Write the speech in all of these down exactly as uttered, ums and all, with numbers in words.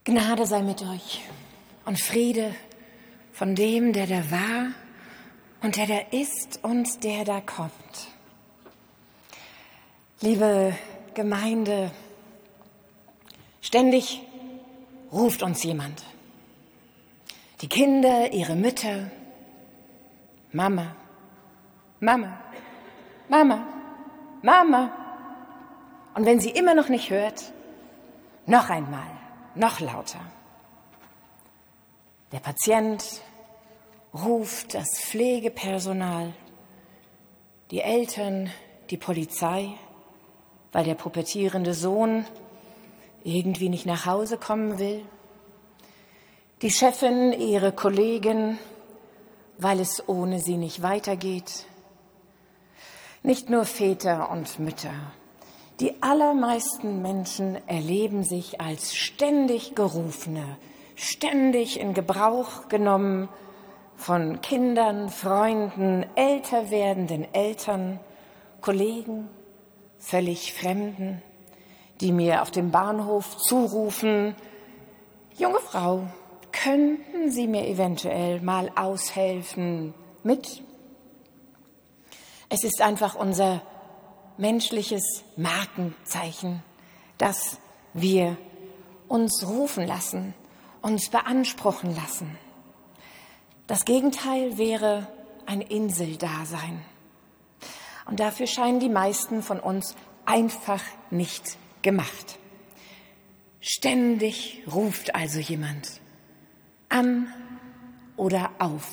Gnade sei mit euch und Friede von dem, der da war und der da ist und der da kommt. Liebe Gemeinde, ständig ruft uns jemand. Die Kinder, ihre Mütter, Mama, Mama, Mama, Mama. Und wenn sie immer noch nicht hört, noch einmal. Noch lauter. Der Patient ruft das Pflegepersonal, die Eltern, die Polizei, weil der pubertierende Sohn irgendwie nicht nach Hause kommen will. Die Chefin, ihre Kollegin, weil es ohne sie nicht weitergeht. Nicht nur Väter und Mütter. Die allermeisten Menschen erleben sich als ständig Gerufene, ständig in Gebrauch genommen von Kindern, Freunden, älter werdenden Eltern, Kollegen, völlig Fremden, die mir auf dem Bahnhof zurufen: Junge Frau, könnten Sie mir eventuell mal aushelfen mit? Es ist einfach unser menschliches Markenzeichen, dass wir uns rufen lassen, uns beanspruchen lassen. Das Gegenteil wäre ein Inseldasein. Und dafür scheinen die meisten von uns einfach nicht gemacht. Ständig ruft also jemand an oder auf.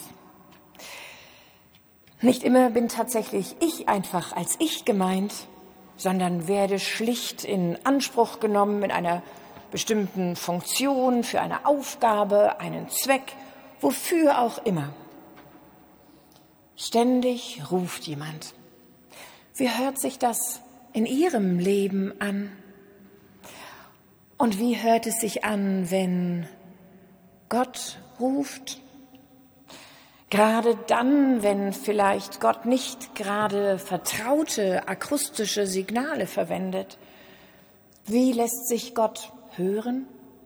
Nicht immer bin tatsächlich ich einfach als ich gemeint, sondern werde schlicht in Anspruch genommen in einer bestimmten Funktion, für eine Aufgabe, einen Zweck, wofür auch immer. Ständig ruft jemand. Wie hört sich das in Ihrem Leben an? Und wie hört es sich an, wenn Gott ruft? Gerade dann, wenn vielleicht Gott nicht gerade vertraute akustische Signale verwendet. Wie lässt sich Gott hören?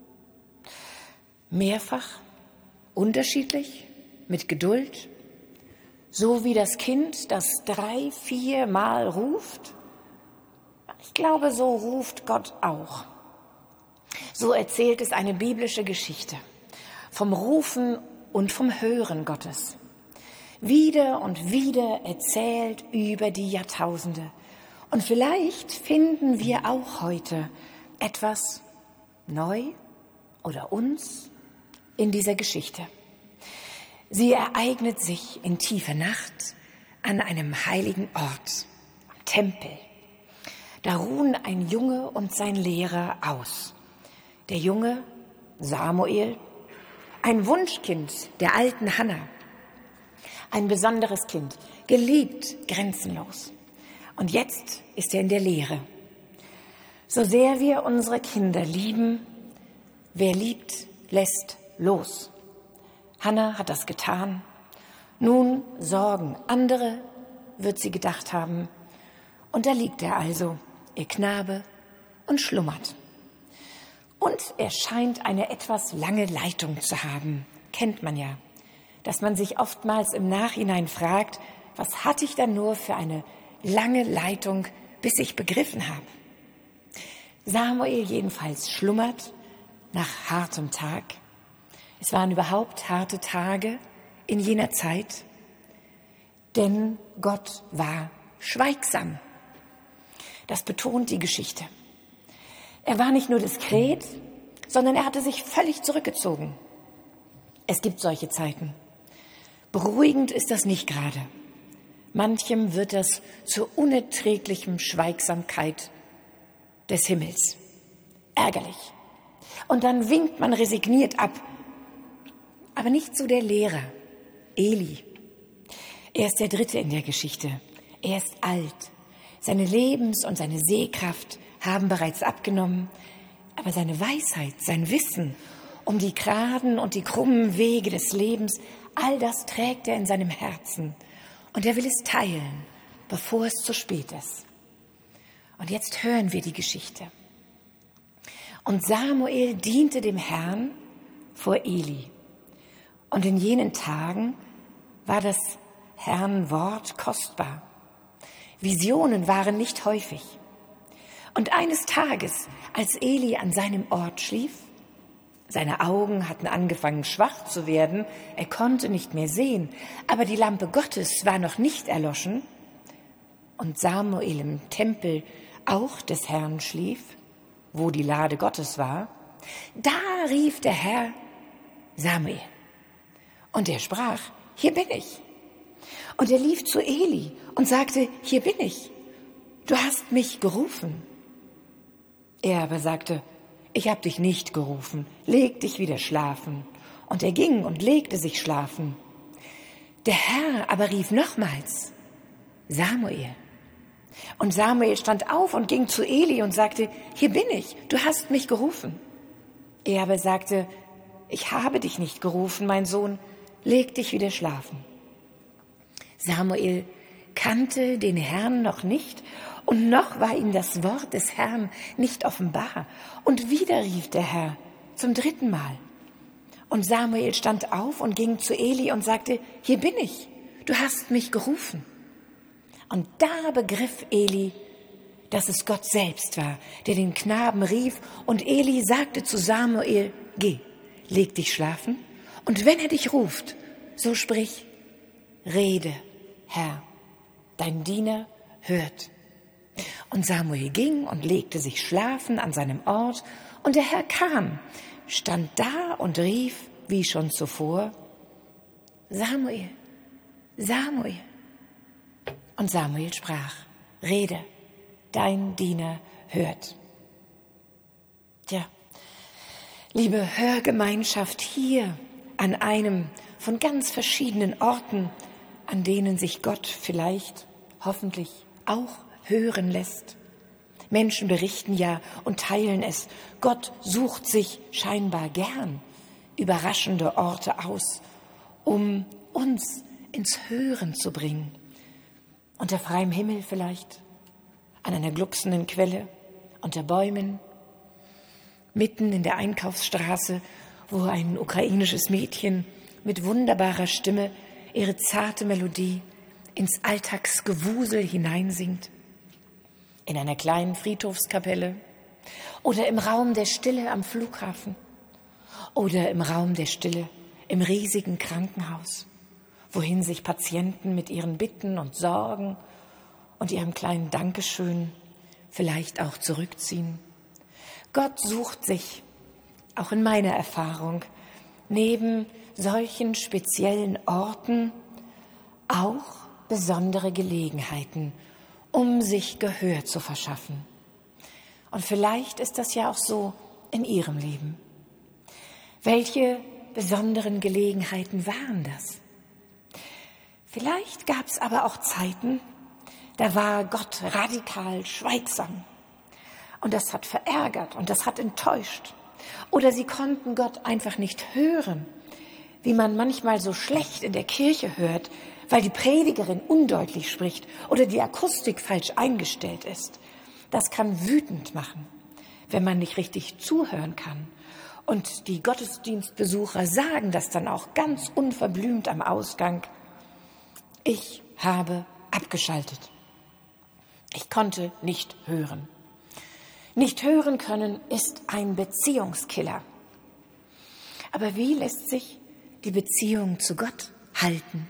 Mehrfach, unterschiedlich, mit Geduld, so wie das Kind, das drei, vier Mal ruft. Ich glaube, so ruft Gott auch. So erzählt es eine biblische Geschichte vom Rufen und vom Hören Gottes. Wieder und wieder erzählt über die Jahrtausende. Und vielleicht finden wir auch heute etwas neu oder uns in dieser Geschichte. Sie ereignet sich in tiefer Nacht an einem heiligen Ort, am Tempel. Da ruhen ein Junge und sein Lehrer aus. Der Junge, Samuel, ein Wunschkind der alten Hannah, ein besonderes Kind, geliebt, grenzenlos. Und jetzt ist er in der Lehre. So sehr wir unsere Kinder lieben, wer liebt, lässt los. Hannah hat das getan. Nun sorgen andere, wird sie gedacht haben. Und da liegt er also, ihr Knabe, und schlummert. Und er scheint eine etwas lange Leitung zu haben. Kennt man ja, dass man sich oftmals im Nachhinein fragt, was hatte ich dann nur für eine lange Leitung, bis ich begriffen habe. Samuel jedenfalls schlummert nach hartem Tag. Es waren überhaupt harte Tage in jener Zeit, denn Gott war schweigsam. Das betont die Geschichte. Er war nicht nur diskret, sondern er hatte sich völlig zurückgezogen. Es gibt solche Zeiten. Beruhigend ist das nicht gerade. Manchem wird das zur unerträglichen Schweigsamkeit des Himmels. Ärgerlich. Und dann winkt man resigniert ab. Aber nicht so der Lehrer, Eli. Er ist der Dritte in der Geschichte. Er ist alt. Seine Lebens- und seine Sehkraft haben bereits abgenommen, aber seine Weisheit, sein Wissen um die geraden und die krummen Wege des Lebens, all das trägt er in seinem Herzen und er will es teilen, bevor es zu spät ist. Und jetzt hören wir die Geschichte. Und Samuel diente dem Herrn vor Eli. Und in jenen Tagen war das Herrn Wort kostbar. Visionen waren nicht häufig. Und eines Tages, als Eli an seinem Ort schlief, seine Augen hatten angefangen schwach zu werden, er konnte nicht mehr sehen, aber die Lampe Gottes war noch nicht erloschen, und Samuel im Tempel auch des Herrn schlief, wo die Lade Gottes war, da rief der Herr Samuel. Und er sprach, hier bin ich. Und er lief zu Eli und sagte, hier bin ich. Du hast mich gerufen. Er aber sagte, ich habe dich nicht gerufen, leg dich wieder schlafen. Und er ging und legte sich schlafen. Der Herr aber rief nochmals, Samuel. Und Samuel stand auf und ging zu Eli und sagte, hier bin ich, du hast mich gerufen. Er aber sagte, ich habe dich nicht gerufen, mein Sohn, leg dich wieder schlafen. Samuel kannte den Herrn noch nicht und noch war ihm das Wort des Herrn nicht offenbar. Und wieder rief der Herr zum dritten Mal. Und Samuel stand auf und ging zu Eli und sagte, hier bin ich, du hast mich gerufen. Und da begriff Eli, dass es Gott selbst war, der den Knaben rief. Und Eli sagte zu Samuel, geh, leg dich schlafen. Und wenn er dich ruft, so sprich, rede, Herr, dein Diener hört. Und Samuel ging und legte sich schlafen an seinem Ort. Und der Herr kam, stand da und rief, wie schon zuvor, Samuel, Samuel. Und Samuel sprach, rede, dein Diener hört. Tja, liebe Hörgemeinschaft hier an einem von ganz verschiedenen Orten, an denen sich Gott vielleicht, hoffentlich auch hören lässt. Menschen berichten ja und teilen es. Gott sucht sich scheinbar gern überraschende Orte aus, um uns ins Hören zu bringen. Unter freiem Himmel vielleicht, an einer glucksenden Quelle, unter Bäumen, mitten in der Einkaufsstraße, wo ein ukrainisches Mädchen mit wunderbarer Stimme ihre zarte Melodie ins Alltagsgewusel hineinsingt, in einer kleinen Friedhofskapelle oder im Raum der Stille am Flughafen oder im Raum der Stille im riesigen Krankenhaus, wohin sich Patienten mit ihren Bitten und Sorgen und ihrem kleinen Dankeschön vielleicht auch zurückziehen. Gott sucht sich, auch in meiner Erfahrung, neben solchen speziellen Orten auch besondere Gelegenheiten, um sich Gehör zu verschaffen. Und vielleicht ist das ja auch so in Ihrem Leben. Welche besonderen Gelegenheiten waren das? Vielleicht gab es aber auch Zeiten, da war Gott radikal schweigsam. Und das hat verärgert und das hat enttäuscht. Oder Sie konnten Gott einfach nicht hören, wie man manchmal so schlecht in der Kirche hört, weil die Predigerin undeutlich spricht oder die Akustik falsch eingestellt ist. Das kann wütend machen, wenn man nicht richtig zuhören kann. Und die Gottesdienstbesucher sagen das dann auch ganz unverblümt am Ausgang. Ich habe abgeschaltet. Ich konnte nicht hören. Nicht hören können ist ein Beziehungskiller. Aber wie lässt sich die Beziehung zu Gott halten?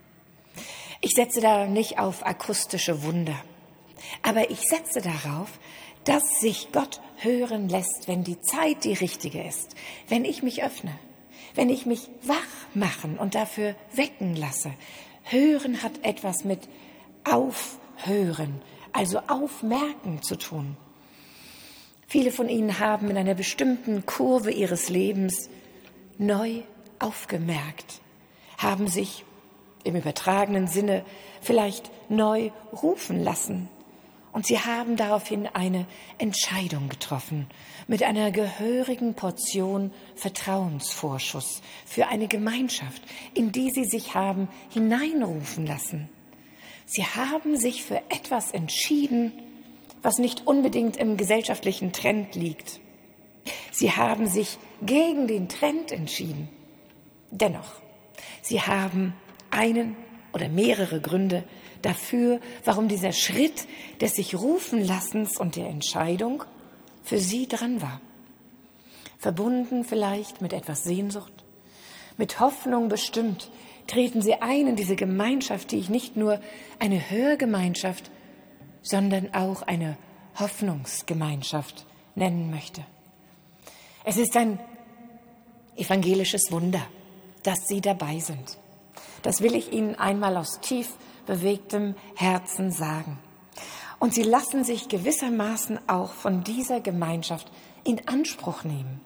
Ich setze da nicht auf akustische Wunder, aber ich setze darauf, dass sich Gott hören lässt, wenn die Zeit die richtige ist, wenn ich mich öffne, wenn ich mich wach machen und dafür wecken lasse. Hören hat etwas mit Aufhören, also Aufmerken zu tun. Viele von Ihnen haben in einer bestimmten Kurve ihres Lebens neu aufgemerkt, haben sich im übertragenen Sinne vielleicht neu rufen lassen. Und sie haben daraufhin eine Entscheidung getroffen mit einer gehörigen Portion Vertrauensvorschuss für eine Gemeinschaft, in die sie sich haben hineinrufen lassen. Sie haben sich für etwas entschieden, was nicht unbedingt im gesellschaftlichen Trend liegt. Sie haben sich gegen den Trend entschieden. Dennoch, sie haben einen oder mehrere Gründe dafür, warum dieser Schritt des sich rufen Lassens und der Entscheidung für sie dran war. Verbunden vielleicht mit etwas Sehnsucht, mit Hoffnung bestimmt, treten sie ein in diese Gemeinschaft, die ich nicht nur eine Hörgemeinschaft, sondern auch eine Hoffnungsgemeinschaft nennen möchte. Es ist ein evangelisches Wunder, dass Sie dabei sind. Das will ich Ihnen einmal aus tief bewegtem Herzen sagen. Und Sie lassen sich gewissermaßen auch von dieser Gemeinschaft in Anspruch nehmen.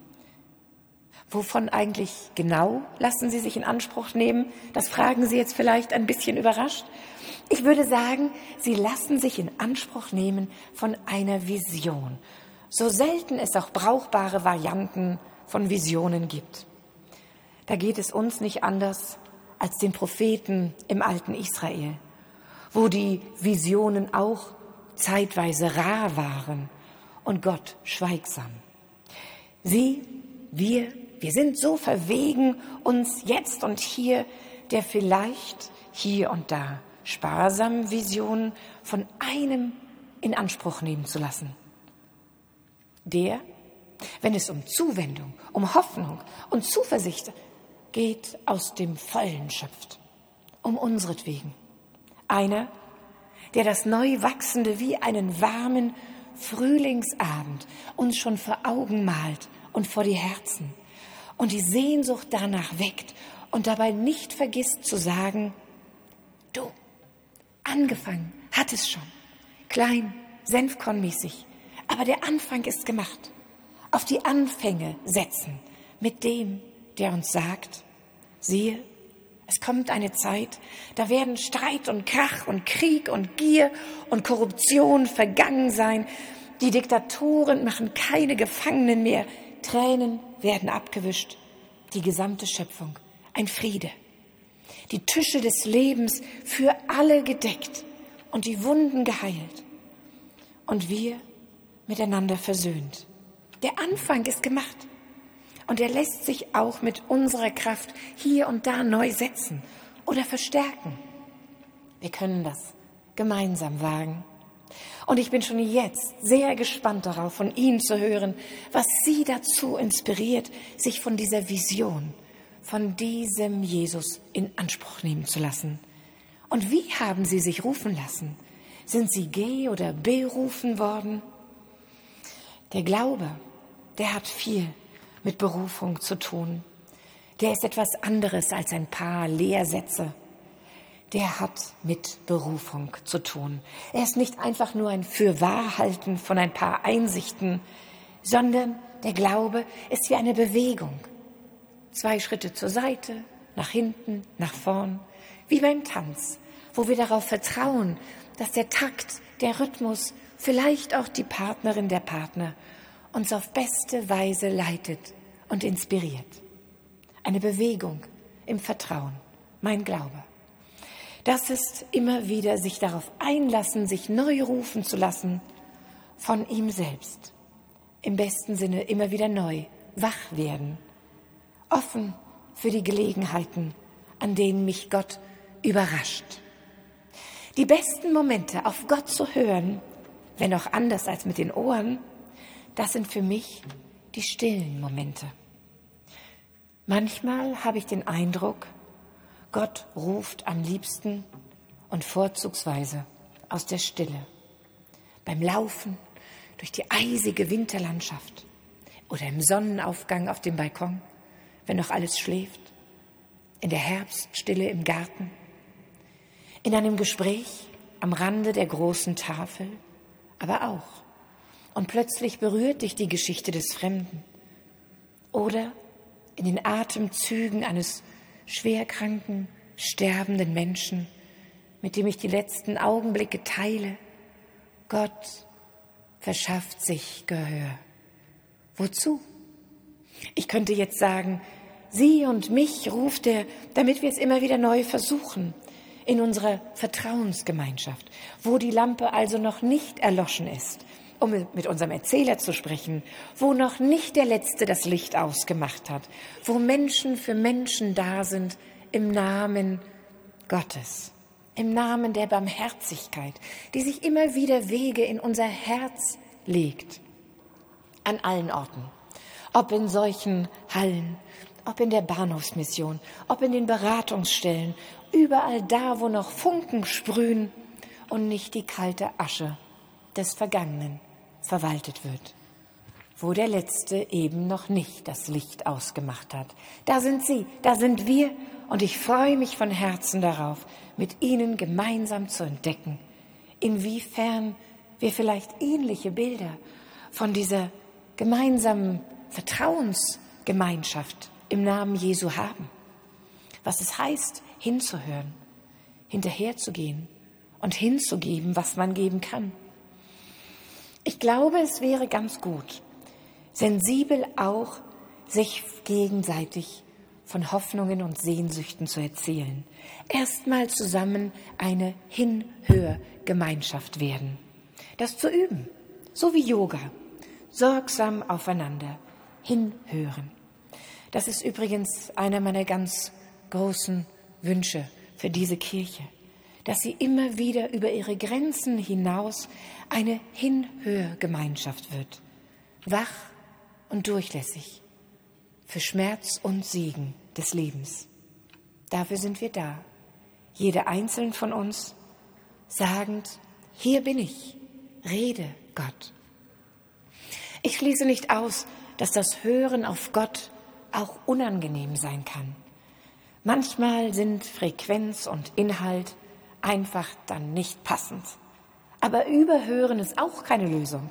Wovon eigentlich genau lassen Sie sich in Anspruch nehmen? Das fragen Sie jetzt vielleicht ein bisschen überrascht. Ich würde sagen, Sie lassen sich in Anspruch nehmen von einer Vision. So selten es auch brauchbare Varianten von Visionen gibt. Da geht es uns nicht anders als den Propheten im alten Israel, wo die Visionen auch zeitweise rar waren und Gott schweigsam. Sie, wir, wir sind so verwegen, uns jetzt und hier der vielleicht hier und da sparsamen Visionen von einem in Anspruch nehmen zu lassen. Der, wenn es um Zuwendung, um Hoffnung und Zuversicht geht, aus dem Vollen schöpft, um unseretwegen. Einer, der das Neuwachsende wie einen warmen Frühlingsabend uns schon vor Augen malt und vor die Herzen und die Sehnsucht danach weckt und dabei nicht vergisst zu sagen, du, angefangen hat es schon, klein, senfkornmäßig, aber der Anfang ist gemacht. Auf die Anfänge setzen mit dem, der uns sagt, siehe, es kommt eine Zeit, da werden Streit und Krach und Krieg und Gier und Korruption vergangen sein. Die Diktatoren machen keine Gefangenen mehr. Tränen werden abgewischt. Die gesamte Schöpfung, ein Friede. Die Tische des Lebens für alle gedeckt und die Wunden geheilt. Und wir miteinander versöhnt. Der Anfang ist gemacht. Und er lässt sich auch mit unserer Kraft hier und da neu setzen oder verstärken. Wir können das gemeinsam wagen. Und ich bin schon jetzt sehr gespannt darauf, von Ihnen zu hören, was Sie dazu inspiriert, sich von dieser Vision, von diesem Jesus in Anspruch nehmen zu lassen. Und wie haben Sie sich rufen lassen? Sind Sie geh- oder berufen worden? Der Glaube, der hat viel mit Berufung zu tun. Der ist etwas anderes als ein paar Lehrsätze. Der hat mit Berufung zu tun. Er ist nicht einfach nur ein Fürwahrhalten von ein paar Einsichten, sondern der Glaube ist wie eine Bewegung. Zwei Schritte zur Seite, nach hinten, nach vorn, wie beim Tanz, wo wir darauf vertrauen, dass der Takt, der Rhythmus, vielleicht auch die Partnerin, der Partner uns auf beste Weise leitet und inspiriert. Eine Bewegung im Vertrauen, mein Glaube. Das ist immer wieder sich darauf einlassen, sich neu rufen zu lassen von ihm selbst. Im besten Sinne immer wieder neu, wach werden, offen für die Gelegenheiten, an denen mich Gott überrascht. Die besten Momente, auf Gott zu hören, wenn auch anders als mit den Ohren, das sind für mich die stillen Momente. Manchmal habe ich den Eindruck, Gott ruft am liebsten und vorzugsweise aus der Stille. Beim Laufen durch die eisige Winterlandschaft oder im Sonnenaufgang auf dem Balkon, wenn noch alles schläft, in der Herbststille im Garten, in einem Gespräch am Rande der großen Tafel, aber auch. Und plötzlich berührt dich die Geschichte des Fremden. Oder in den Atemzügen eines schwerkranken, sterbenden Menschen, mit dem ich die letzten Augenblicke teile. Gott verschafft sich Gehör. Wozu? Ich könnte jetzt sagen, Sie und mich ruft er, damit wir es immer wieder neu versuchen, in unserer Vertrauensgemeinschaft, wo die Lampe also noch nicht erloschen ist um mit unserem Erzähler zu sprechen, wo noch nicht der Letzte das Licht ausgemacht hat, wo Menschen für Menschen da sind im Namen Gottes, im Namen der Barmherzigkeit, die sich immer wieder Wege in unser Herz legt, an allen Orten, ob in solchen Hallen, ob in der Bahnhofsmission, ob in den Beratungsstellen, überall da, wo noch Funken sprühen und nicht die kalte Asche des Vergangenen verwaltet wird, wo der Letzte eben noch nicht das Licht ausgemacht hat. Da sind Sie, da sind wir, und ich freue mich von Herzen darauf, mit Ihnen gemeinsam zu entdecken, inwiefern wir vielleicht ähnliche Bilder von dieser gemeinsamen Vertrauensgemeinschaft im Namen Jesu haben. Was es heißt, hinzuhören, hinterherzugehen und hinzugeben, was man geben kann. Ich glaube, es wäre ganz gut, sensibel auch, sich gegenseitig von Hoffnungen und Sehnsüchten zu erzählen. Erstmal zusammen eine Hinhörgemeinschaft werden. Das zu üben, so wie Yoga, sorgsam aufeinander hinhören. Das ist übrigens einer meiner ganz großen Wünsche für diese Kirche, dass sie immer wieder über ihre Grenzen hinaus eine Hinhörgemeinschaft wird, wach und durchlässig für Schmerz und Segen des Lebens. Dafür sind wir da, jeder einzelne von uns, sagend, hier bin ich, rede Gott. Ich schließe nicht aus, dass das Hören auf Gott auch unangenehm sein kann. Manchmal sind Frequenz und Inhalt einfach dann nicht passend. Aber Überhören ist auch keine Lösung.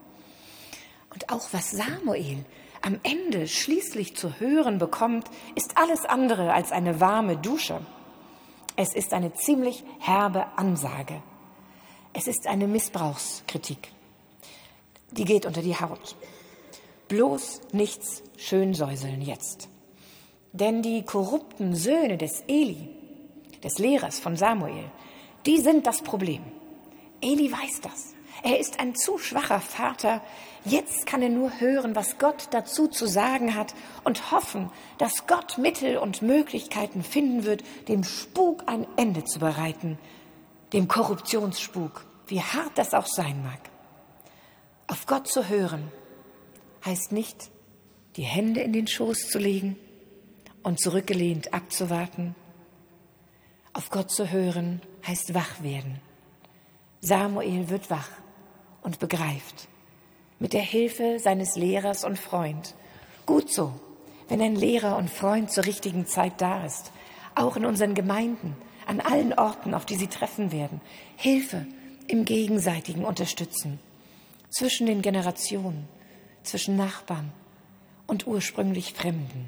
Und auch was Samuel am Ende schließlich zu hören bekommt, ist alles andere als eine warme Dusche. Es ist eine ziemlich herbe Ansage. Es ist eine Missbrauchskritik. Die geht unter die Haut. Bloß nichts schönsäuseln jetzt. Denn die korrupten Söhne des Eli, des Lehrers von Samuel, die sind das Problem. Eli weiß das. Er ist ein zu schwacher Vater. Jetzt kann er nur hören, was Gott dazu zu sagen hat und hoffen, dass Gott Mittel und Möglichkeiten finden wird, dem Spuk ein Ende zu bereiten, dem Korruptionsspuk, wie hart das auch sein mag. Auf Gott zu hören heißt nicht, die Hände in den Schoß zu legen und zurückgelehnt abzuwarten. Auf Gott zu hören heißt wach werden. Samuel wird wach und begreift, mit der Hilfe seines Lehrers und Freund. Gut so, wenn ein Lehrer und Freund zur richtigen Zeit da ist, auch in unseren Gemeinden, an allen Orten, auf die sie treffen werden. Hilfe im gegenseitigen Unterstützen, zwischen den Generationen, zwischen Nachbarn und ursprünglich Fremden.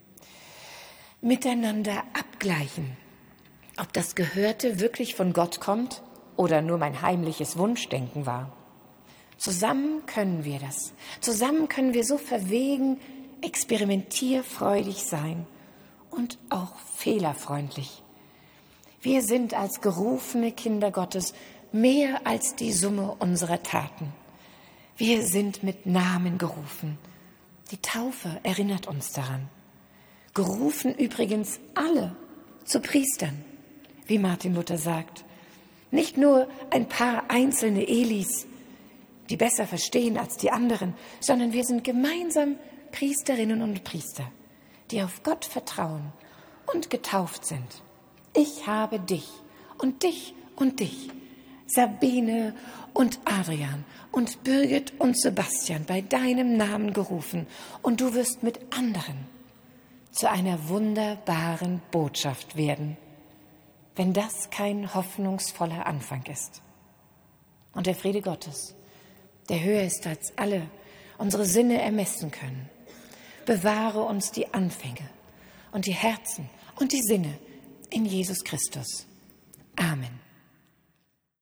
Miteinander abgleichen, ob das Gehörte wirklich von Gott kommt oder nur mein heimliches Wunschdenken war. Zusammen können wir das. Zusammen können wir so verwegen, experimentierfreudig sein und auch fehlerfreundlich. Wir sind als gerufene Kinder Gottes mehr als die Summe unserer Taten. Wir sind mit Namen gerufen. Die Taufe erinnert uns daran. Gerufen übrigens alle zu Priestern, wie Martin Luther sagt. Nicht nur ein paar einzelne Elis, die besser verstehen als die anderen, sondern wir sind gemeinsam Priesterinnen und Priester, die auf Gott vertrauen und getauft sind. Ich habe dich und dich und dich, Sabine und Adrian und Birgit und Sebastian bei deinem Namen gerufen und du wirst mit anderen zu einer wunderbaren Botschaft werden, wenn das kein hoffnungsvoller Anfang ist. Und der Friede Gottes, der höher ist als alle unsere Sinne ermessen können, bewahre uns die Anfänge und die Herzen und die Sinne in Jesus Christus. Amen.